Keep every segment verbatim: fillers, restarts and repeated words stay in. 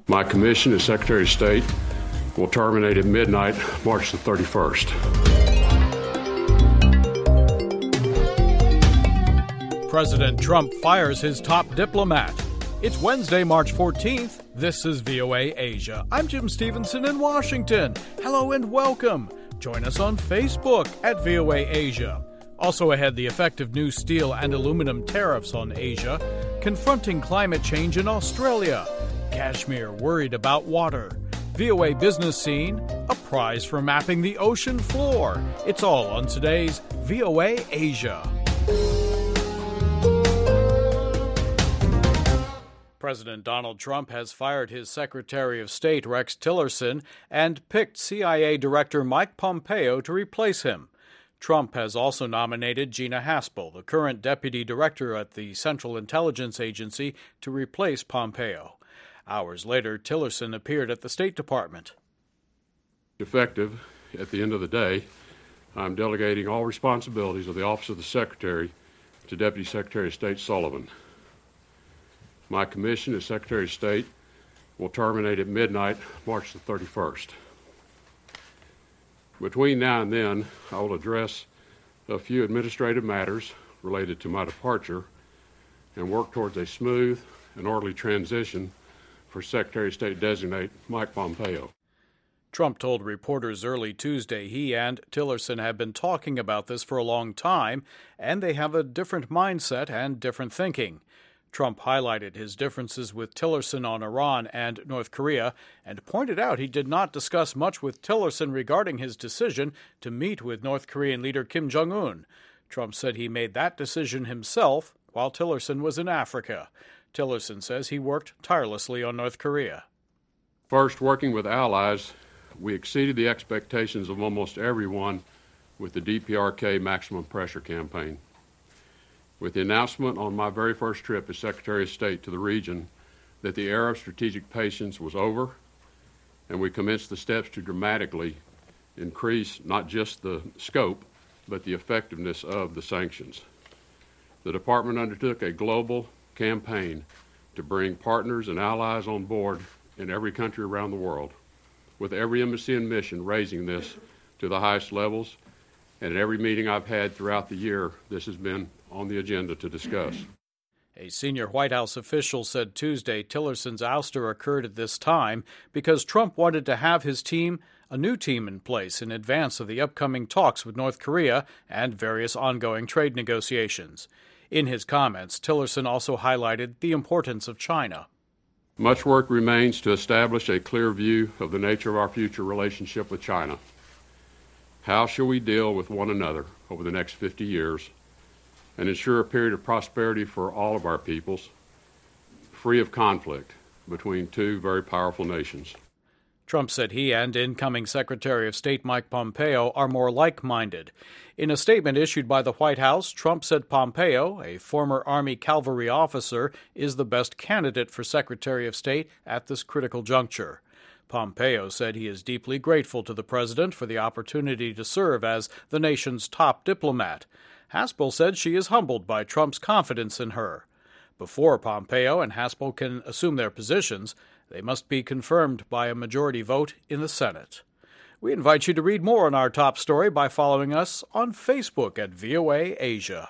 My commission as Secretary of State will terminate at midnight, March the thirty-first. President Trump fires his top diplomat. It's Wednesday, March fourteenth. This is V O A Asia. I'm Jim Stevenson in Washington. Hello and welcome. Join us on Facebook at V O A Asia. Also ahead, the effect of new steel and aluminum tariffs on Asia, confronting climate change in Australia, Kashmir worried about water, V O A Business Scene, a prize for mapping the ocean floor. It's all on today's V O A Asia. President Donald Trump has fired his Secretary of State, Rex Tillerson, and picked C I A Director Mike Pompeo to replace him. Trump has also nominated Gina Haspel, the current Deputy Director at the Central Intelligence Agency, to replace Pompeo. Hours later, Tillerson appeared at the State Department. Effective at the end of the day, I'm delegating all responsibilities of the Office of the Secretary to Deputy Secretary of State Sullivan. My commission as Secretary of State will terminate at midnight, March the thirty-first. Between now and then, I will address a few administrative matters related to my departure and work towards a smooth and orderly transition for Secretary of State designate Mike Pompeo. Trump told reporters early Tuesday he and Tillerson have been talking about this for a long time, and they have a different mindset and different thinking. Trump highlighted his differences with Tillerson on Iran and North Korea and pointed out he did not discuss much with Tillerson regarding his decision to meet with North Korean leader Kim Jong-un. Trump said he made that decision himself while Tillerson was in Africa. Tillerson says he worked tirelessly on North Korea. First, working with allies, we exceeded the expectations of almost everyone with the D P R K maximum pressure campaign. With the announcement on my very first trip as Secretary of State to the region that the era of strategic patience was over, and we commenced the steps to dramatically increase not just the scope, but the effectiveness of the sanctions. The Department undertook a global campaign to bring partners and allies on board in every country around the world, with every embassy and mission raising this to the highest levels, and at every meeting I've had throughout the year, this has been on the agenda to discuss. A senior White House official said Tuesday Tillerson's ouster occurred at this time because Trump wanted to have his team, a new team in place in advance of the upcoming talks with North Korea and various ongoing trade negotiations. In his comments, Tillerson also highlighted the importance of China. Much work remains to establish a clear view of the nature of our future relationship with China. How shall we deal with one another over the next fifty years and ensure a period of prosperity for all of our peoples, free of conflict between two very powerful nations? Trump said he and incoming Secretary of State Mike Pompeo are more like-minded. In a statement issued by the White House, Trump said Pompeo, a former Army cavalry officer, is the best candidate for Secretary of State at this critical juncture. Pompeo said he is deeply grateful to the president for the opportunity to serve as the nation's top diplomat. Haspel said she is humbled by Trump's confidence in her. Before Pompeo and Haspel can assume their positions, they must be confirmed by a majority vote in the Senate. We invite you to read more on our top story by following us on Facebook at V O A Asia.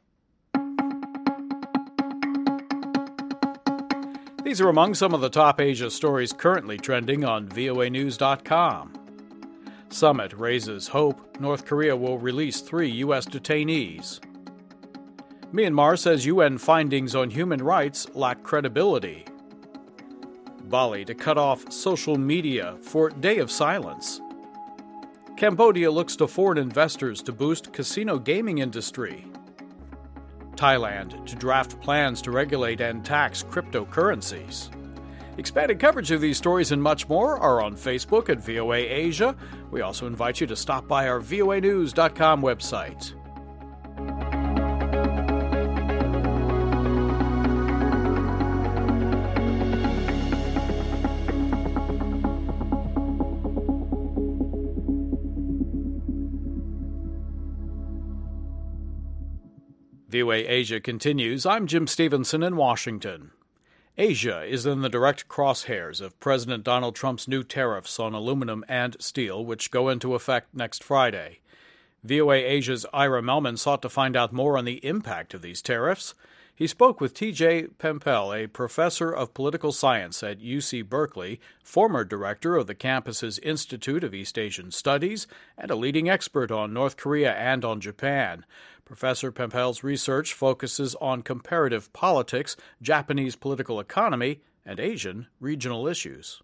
These are among some of the top Asia stories currently trending on V O A news dot com. Summit raises hope North Korea will release three U S detainees. Myanmar says U N findings on human rights lack credibility. Bali to cut off social media for Day of Silence. Cambodia looks to foreign investors to boost casino gaming industry. Thailand to draft plans to regulate and tax cryptocurrencies. Expanded coverage of these stories and much more are on Facebook at V O A Asia. We also invite you to stop by our V O A news dot com website. V O A Asia continues. I'm Jim Stevenson in Washington. Asia is in the direct crosshairs of President Donald Trump's new tariffs on aluminum and steel, which go into effect next Friday. V O A Asia's Ira Melman sought to find out more on the impact of these tariffs. He spoke with T J Pempel, a professor of political science at U C Berkeley, former director of the campus's Institute of East Asian Studies, and a leading expert on North Korea and on Japan. Professor Pempel's research focuses on comparative politics, Japanese political economy, and Asian regional issues.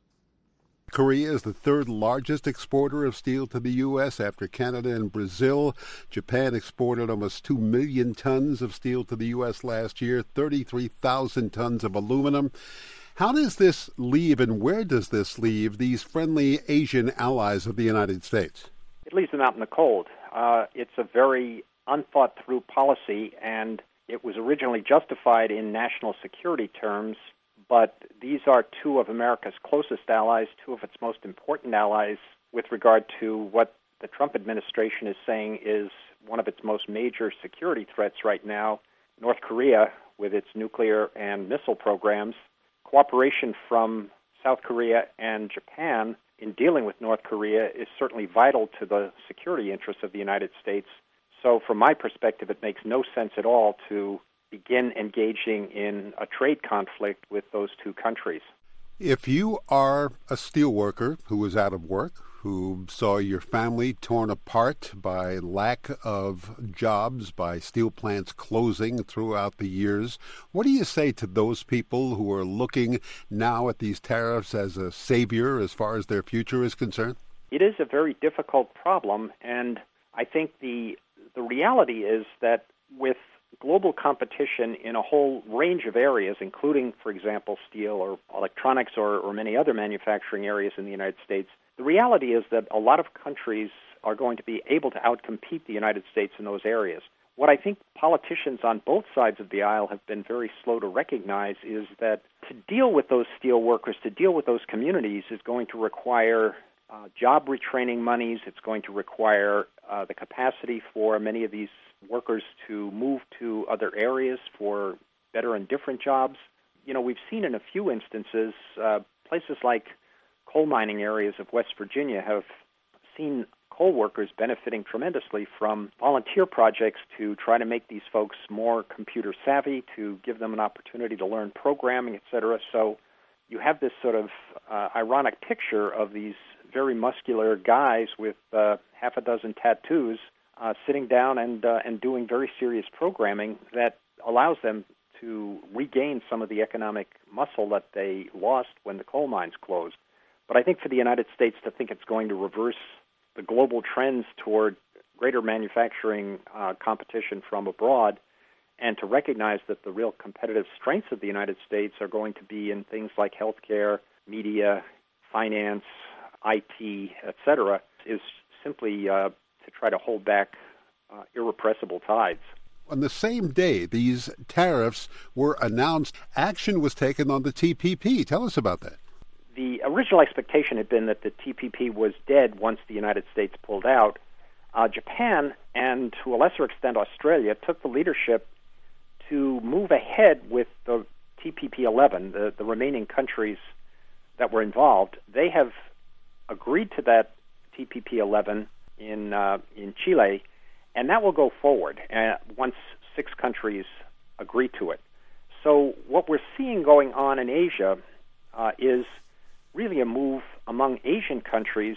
Korea is the third largest exporter of steel to the U S after Canada and Brazil. Japan exported almost two million tons of steel to the U S last year, thirty-three thousand tons of aluminum. How does this leave and where does this leave these friendly Asian allies of the United States? It leaves them out in the cold. Uh, it's a very unthought-through policy, and it was originally justified in national security terms, but these are two of America's closest allies, two of its most important allies with regard to what the Trump administration is saying is one of its most major security threats right now, North Korea with its nuclear and missile programs. Cooperation from South Korea and Japan in dealing with North Korea is certainly vital to the security interests of the United States. So from my perspective, it makes no sense at all to begin engaging in a trade conflict with those two countries. If you are a steelworker who was out of work, who saw your family torn apart by lack of jobs, by steel plants closing throughout the years, what do you say to those people who are looking now at these tariffs as a savior as far as their future is concerned? It is a very difficult problem, and I think the the reality is that with global competition in a whole range of areas, including, for example, steel or electronics or, or many other manufacturing areas in the United States, the reality is that a lot of countries are going to be able to outcompete the United States in those areas. What I think politicians on both sides of the aisle have been very slow to recognize is that to deal with those steel workers, to deal with those communities, is going to require uh, job retraining monies. It's going to require uh, the capacity for many of these workers to move to other areas for better and different jobs. You know, we've seen in a few instances, uh, places like coal mining areas of West Virginia have seen coal workers benefiting tremendously from volunteer projects to try to make these folks more computer savvy, to give them an opportunity to learn programming, et cetera. So you have this sort of uh, ironic picture of these very muscular guys with uh, half a dozen tattoos uh, sitting down and uh, and doing very serious programming that allows them to regain some of the economic muscle that they lost when the coal mines closed. But I think for the United States to think it's going to reverse the global trends toward greater manufacturing uh, competition from abroad, and to recognize that the real competitive strengths of the United States are going to be in things like healthcare, media, finance, I T, et cetera, is simply uh, to try to hold back uh, irrepressible tides. On the same day these tariffs were announced, action was taken on the T P P. Tell us about that. The original expectation had been that the T P P was dead once the United States pulled out. Uh, Japan, and to a lesser extent Australia, took the leadership to move ahead with the T P P eleven, the, the remaining countries that were involved. They have agreed to that T P P eleven in uh, in Chile, and that will go forward uh, once six countries agree to it. So what we're seeing going on in Asia uh, is really a move among Asian countries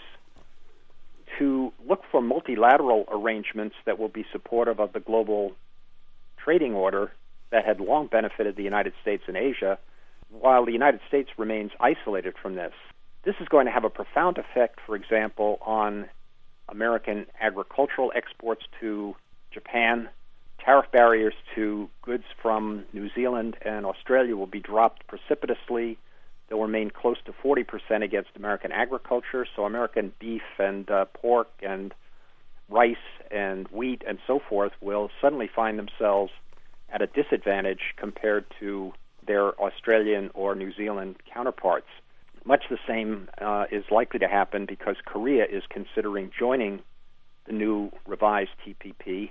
to look for multilateral arrangements that will be supportive of the global trading order that had long benefited the United States and Asia, while the United States remains isolated from this. This is going to have a profound effect, for example, on American agricultural exports to Japan. Tariff barriers to goods from New Zealand and Australia will be dropped precipitously. They'll remain close to forty percent against American agriculture, so American beef and uh, pork and rice and wheat and so forth will suddenly find themselves at a disadvantage compared to their Australian or New Zealand counterparts. Much the same uh, is likely to happen because Korea is considering joining the new revised T P P.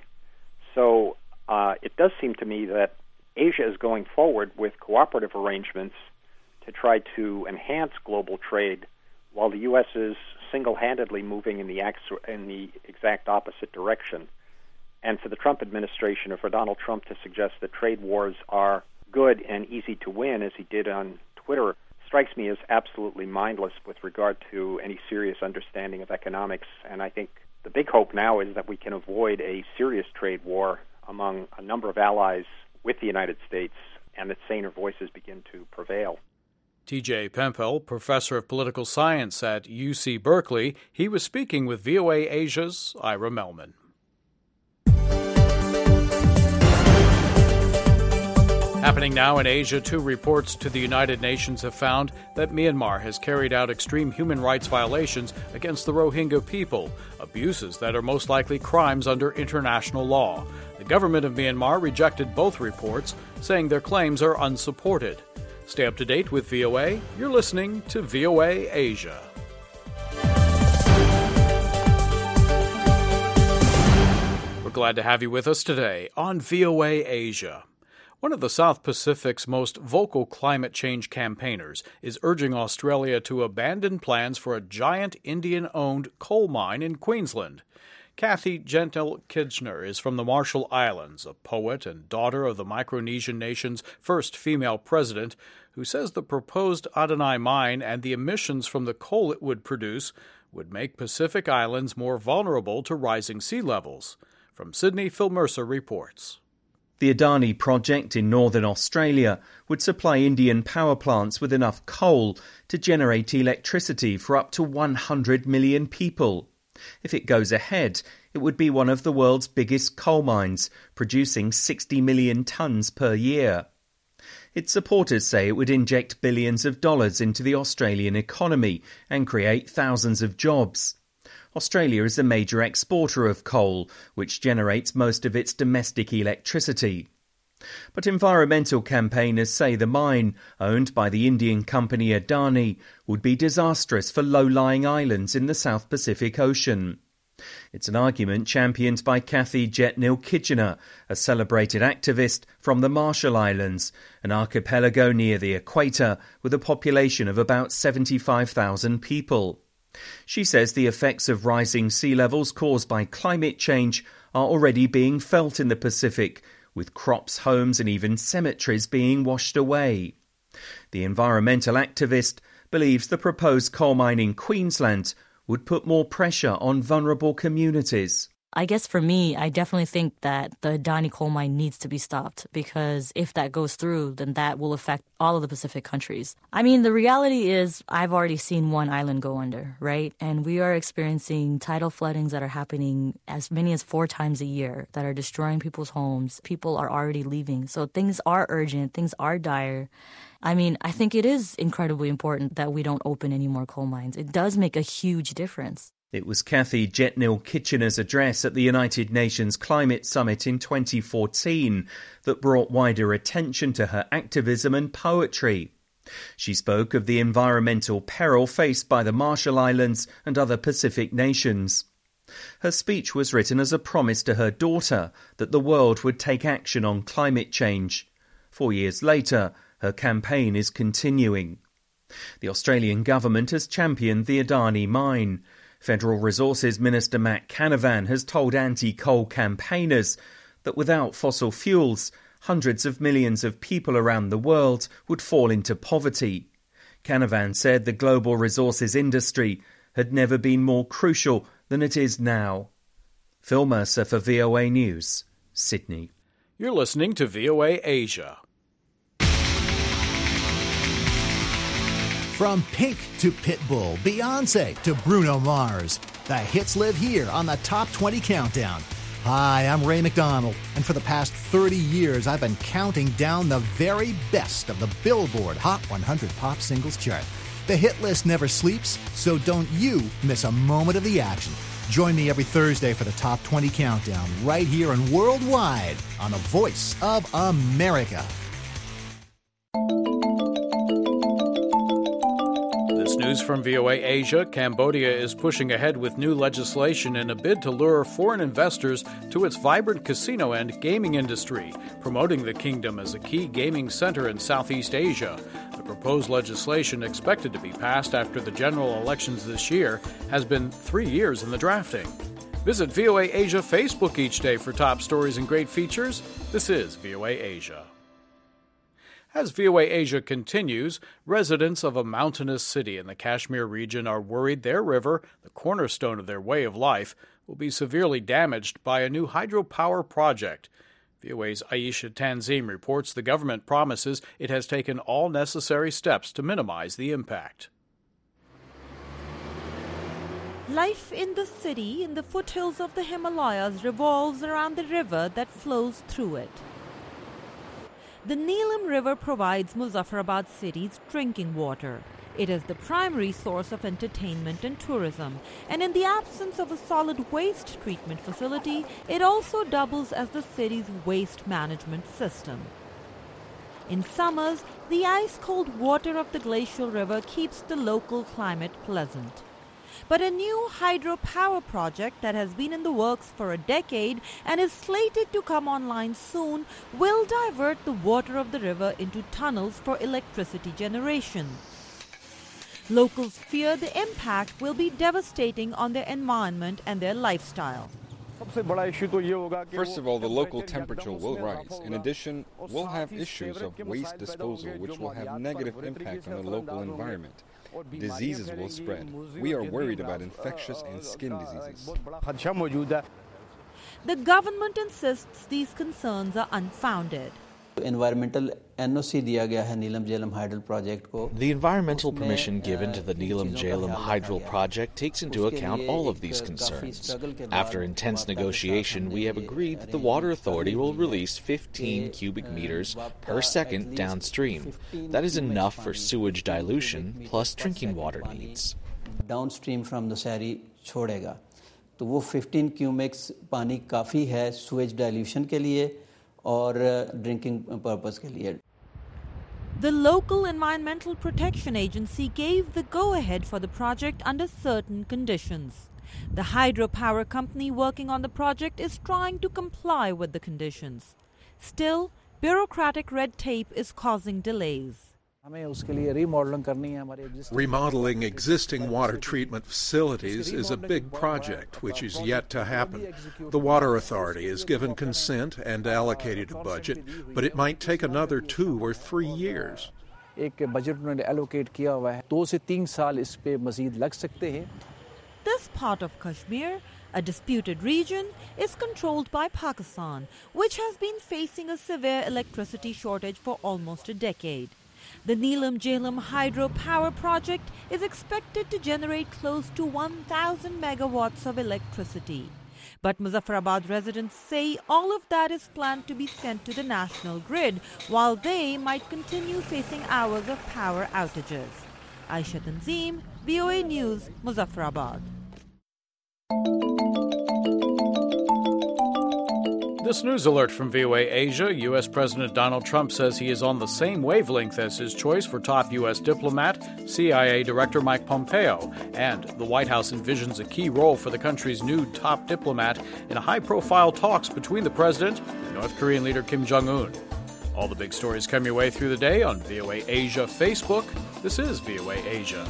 So uh, it does seem to me that Asia is going forward with cooperative arrangements to try to enhance global trade while the U S is single-handedly moving in the, in the exact opposite direction. And for the Trump administration, or for Donald Trump to suggest that trade wars are good and easy to win, as he did on Twitter, strikes me as absolutely mindless with regard to any serious understanding of economics. And I think the big hope now is that we can avoid a serious trade war among a number of allies with the United States, and that saner voices begin to prevail. T J Pempel, professor of political science at U C Berkeley, he was speaking with V O A Asia's Ira Melman. Happening now in Asia, two reports to the United Nations have found that Myanmar has carried out extreme human rights violations against the Rohingya people, abuses that are most likely crimes under international law. The government of Myanmar rejected both reports, saying their claims are unsupported. Stay up to date with V O A. You're listening to V O A Asia. We're glad to have you with us today on V O A Asia. One of the South Pacific's most vocal climate change campaigners is urging Australia to abandon plans for a giant Indian-owned coal mine in Queensland. Kathy Gentile-Kitchener is from the Marshall Islands, a poet and daughter of the Micronesian nation's first female president, who says the proposed Adonai mine and the emissions from the coal it would produce would make Pacific Islands more vulnerable to rising sea levels. From Sydney, Phil Mercer reports. The Adani project in northern Australia would supply Indian power plants with enough coal to generate electricity for up to one hundred million people. If it goes ahead, it would be one of the world's biggest coal mines, producing sixty million tonnes per year. Its supporters say it would inject billions of dollars into the Australian economy and create thousands of jobs. Australia is a major exporter of coal, which generates most of its domestic electricity. But environmental campaigners say the mine, owned by the Indian company Adani, would be disastrous for low-lying islands in the South Pacific Ocean. It's an argument championed by Kathy Gentile-Kitchener, a celebrated activist from the Marshall Islands, an archipelago near the equator with a population of about seventy-five thousand people. She says the effects of rising sea levels caused by climate change are already being felt in the Pacific, with crops, homes and even cemeteries being washed away. The environmental activist believes the proposed coal mine in Queensland would put more pressure on vulnerable communities. I guess for me, I definitely think that the Adani coal mine needs to be stopped, because if that goes through, then that will affect all of the Pacific countries. I mean, the reality is I've already seen one island go under, right? And we are experiencing tidal floodings that are happening as many as four times a year that are destroying people's homes. People are already leaving. So things are urgent. Things are dire. I mean, I think it is incredibly important that we don't open any more coal mines. It does make a huge difference. It was Kathy Gentile-Kitchener's address at the United Nations Climate Summit in twenty fourteen that brought wider attention to her activism and poetry. She spoke of the environmental peril faced by the Marshall Islands and other Pacific nations. Her speech was written as a promise to her daughter that the world would take action on climate change. Four years later, her campaign is continuing. The Australian government has championed the Adani mine. Federal Resources Minister Matt Canavan has told anti-coal campaigners that without fossil fuels, hundreds of millions of people around the world would fall into poverty. Canavan said the global resources industry had never been more crucial than it is now. Phil Mercer for V O A News, Sydney. You're listening to V O A Asia. From Pink to Pitbull, Beyonce to Bruno Mars, the hits live here on the Top twenty Countdown. Hi, I'm Ray McDonald, and for the past thirty years, I've been counting down the very best of the Billboard Hot one hundred Pop Singles chart. The hit list never sleeps, so don't you miss a moment of the action. Join me every Thursday for the Top twenty Countdown, right here and worldwide on the Voice of America. News from V O A Asia. Cambodia is pushing ahead with new legislation in a bid to lure foreign investors to its vibrant casino and gaming industry, promoting the kingdom as a key gaming center in Southeast Asia. proposed legislation, expected to be passed after the general elections this year, has been three years in the drafting. Visit V O A Asia Facebook each day for top stories and great features. This is V O A Asia. As V O A Asia continues, residents of a mountainous city in the Kashmir region are worried their river, the cornerstone of their way of life, will be severely damaged by a new hydropower project. V O A's Aisha Tanzim reports the government promises it has taken all necessary steps to minimize the impact. Life in the city in the foothills of the Himalayas revolves around the river that flows through it. The Neelam River provides Muzaffarabad city's drinking water. It is the primary source of entertainment and tourism, and in the absence of a solid waste treatment facility, it also doubles as the city's waste management system. In summers, the ice-cold water of the glacial river keeps the local climate pleasant. But a new hydropower project that has been in the works for a decade and is slated to come online soon will divert the water of the river into tunnels for electricity generation. Locals fear the impact will be devastating on their environment and their lifestyle. First of all, the local temperature will rise. In addition, we'll have issues of waste disposal, which will have negative impact on the local environment. Diseases will spread. We are worried about infectious and skin diseases. The government insists these concerns are unfounded. Environmental N O C दिया गया है Neelum Jhelum hydel project को. The environmental permission given to the Neelam Jhelum Hydro project takes into account all of these concerns. After intense negotiation, we have agreed that the Water Authority will release fifteen cubic meters per second downstream. That is enough for sewage dilution plus drinking water needs. Downstream from the Sari छोड़ेगा. तो वो fifteen cubics पानी काफी है sewage dilution के लिए और drinking purpose के लिए. The local Environmental Protection Agency gave the go-ahead for the project under certain conditions. The hydropower company working on the project is trying to comply with the conditions. Still, bureaucratic red tape is causing delays. Remodeling existing water treatment facilities is a big project which is yet to happen. The Water Authority has given consent and allocated a budget, but it might take another two or three years. This part of Kashmir, a disputed region, is controlled by Pakistan, which has been facing a severe electricity shortage for almost a decade. The Neelam Jhelum hydropower project is expected to generate close to one thousand megawatts of electricity. But Muzaffarabad residents say all of that is planned to be sent to the national grid, while they might continue facing hours of power outages. Aisha Tanzim, V O A News, Muzaffarabad. This news alert from V O A Asia. U S. President Donald Trump says he is on the same wavelength as his choice for top U S diplomat, C I A Director Mike Pompeo, and the White House envisions a key role for the country's new top diplomat in high-profile talks between the president and North Korean leader Kim Jong-un. All the big stories come your way through the day on V O A Asia Facebook. This is V O A Asia.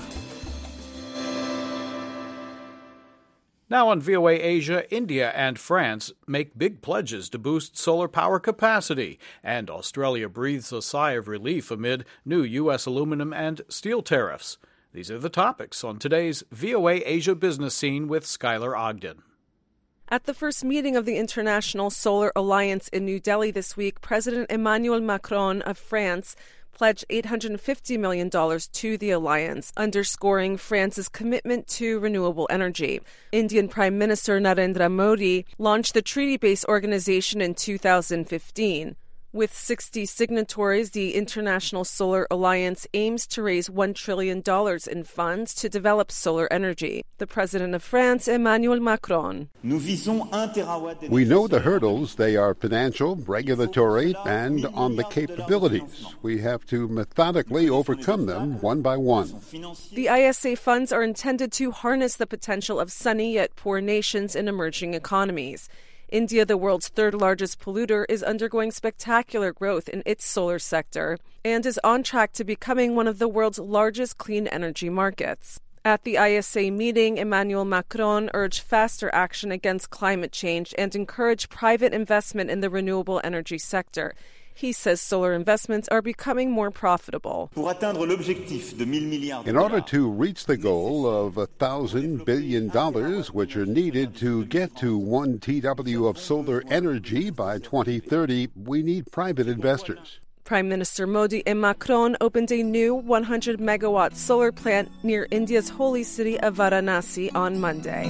Now on V O A Asia, India and France make big pledges to boost solar power capacity, and Australia breathes a sigh of relief amid new U S aluminum and steel tariffs. These are the topics on today's V O A Asia Business Scene with Skylar Ogden. At the first meeting of the International Solar Alliance in New Delhi this week, President Emmanuel Macron of France pledged eight hundred fifty million dollars to the alliance, underscoring France's commitment to renewable energy. Indian Prime Minister Narendra Modi launched the treaty-based organization in two thousand fifteen. With sixty signatories, the International Solar Alliance aims to raise one trillion dollars in funds to develop solar energy. The President of France, Emmanuel Macron. We know the hurdles. They are financial, regulatory, and on the capabilities. We have to methodically overcome them one by one. The I S A funds are intended to harness the potential of sunny yet poor nations and emerging economies. India, the world's third largest polluter, is undergoing spectacular growth in its solar sector. and is on track to becoming one of the world's largest clean energy markets. At the I S A meeting, Emmanuel Macron urged faster action against climate change and encouraged private investment in the renewable energy sector. He says solar investments are becoming more profitable. In order to reach the goal of one thousand billion dollars, which are needed to get to one T W of solar energy by twenty thirty, we need private investors. Prime Minister Modi and Macron opened a new one hundred megawatt solar plant near India's holy city of Varanasi on Monday.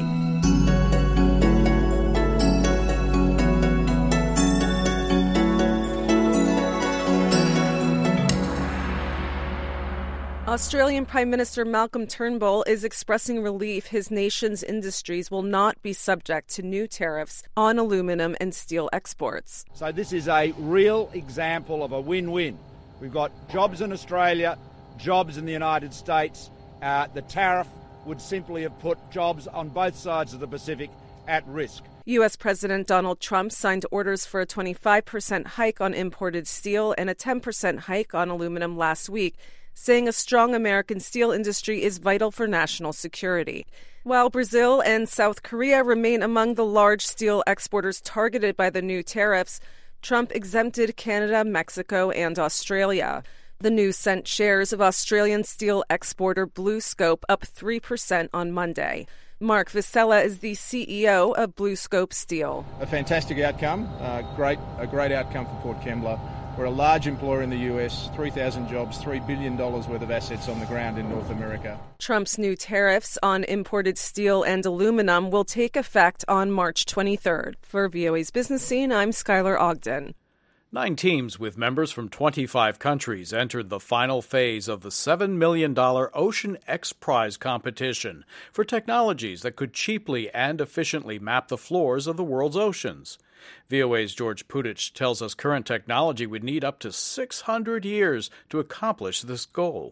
Australian Prime Minister Malcolm Turnbull is expressing relief his nation's industries will not be subject to new tariffs on aluminum and steel exports. So this is a real example of a win-win. We've got jobs in Australia, jobs in the United States. Uh, the tariff would simply have put jobs on both sides of the Pacific at risk. U S President Donald Trump signed orders for a twenty-five percent hike on imported steel and a ten percent hike on aluminum last week, saying a strong American steel industry is vital for national security. While Brazil and South Korea remain among the large steel exporters targeted by the new tariffs, Trump exempted Canada, Mexico, and Australia. The news sent shares of Australian steel exporter BlueScope up three percent on Monday. Mark Vicella is the C E O of BlueScope Steel. A fantastic outcome, uh, great, a great outcome for Port Kembla. We're a large employer in the U S, three thousand jobs, three billion dollars worth of assets on the ground in North America. Trump's new tariffs on imported steel and aluminum will take effect on March twenty-third. For V O A's Business Scene, I'm Skylar Ogden. Nine teams with members from twenty-five countries entered the final phase of the seven million dollars Ocean X Prize competition for technologies that could cheaply and efficiently map the floors of the world's oceans. V O A's George Putich tells us current technology would need up to six hundred years to accomplish this goal.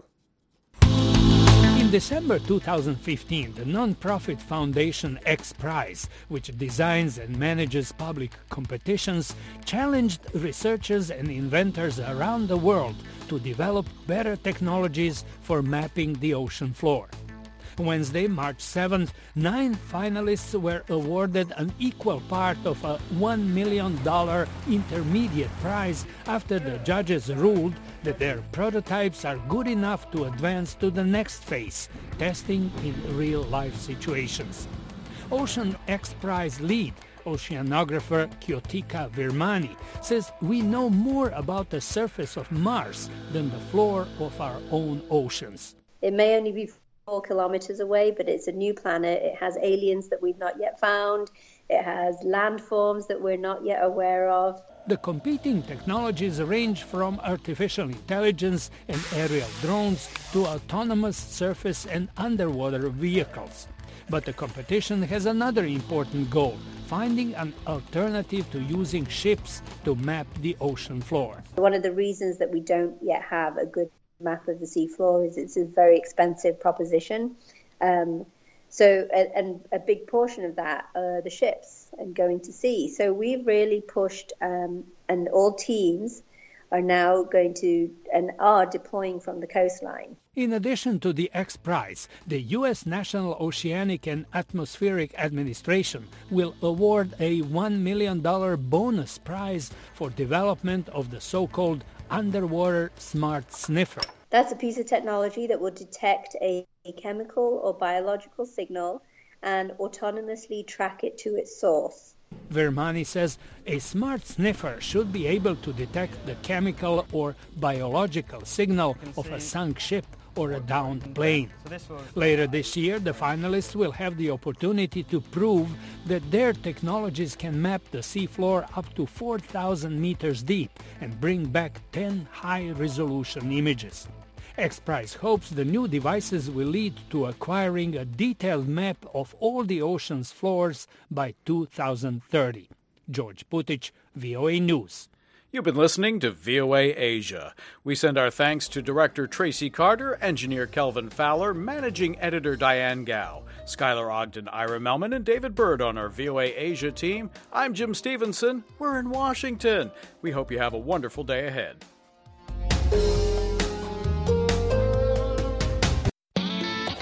In December two thousand fifteen, the non-profit foundation X Prize, which designs and manages public competitions, challenged researchers and inventors around the world to develop better technologies for mapping the ocean floor. Wednesday, March seventh, nine finalists were awarded an equal part of a one million dollars intermediate prize after the judges ruled that their prototypes are good enough to advance to the next phase, testing in real-life situations. Ocean X Prize lead, oceanographer Kyotika Virmani, says we know more about the surface of Mars than the floor of our own oceans. It may only be four kilometers away, but it's a new planet. It has aliens that we've not yet found. It has landforms that we're not yet aware of. The competing technologies range from artificial intelligence and aerial drones to autonomous surface and underwater vehicles. But the competition has another important goal: finding an alternative to using ships to map the ocean floor. One of the reasons that we don't yet have a good map of the seafloor is it's a very expensive proposition. Um, so, and a big portion of that are the ships and going to sea. So we've really pushed, um, and all teams are now going to and are deploying from the coastline. In addition to the X Prize, the U S National Oceanic and Atmospheric Administration will award a one million dollars bonus prize for development of the so-called underwater smart sniffer. That's a piece of technology that will detect a, a chemical or biological signal and autonomously track it to its source. Virmani says a smart sniffer should be able to detect the chemical or biological signal of a sunk ship or a downed plane. Later this year, the finalists will have the opportunity to prove that their technologies can map the seafloor up to four thousand meters deep and bring back ten high-resolution images. X Prize hopes the new devices will lead to acquiring a detailed map of all the ocean's floors by two thousand thirty. George Putich, V O A News. You've been listening to V O A Asia. We send our thanks to Director Tracy Carter, Engineer Kelvin Fowler, Managing Editor Diane Gao, Skylar Ogden, Ira Melman, and David Bird on our V O A Asia team. I'm Jim Stevenson. We're in Washington. We hope you have a wonderful day ahead.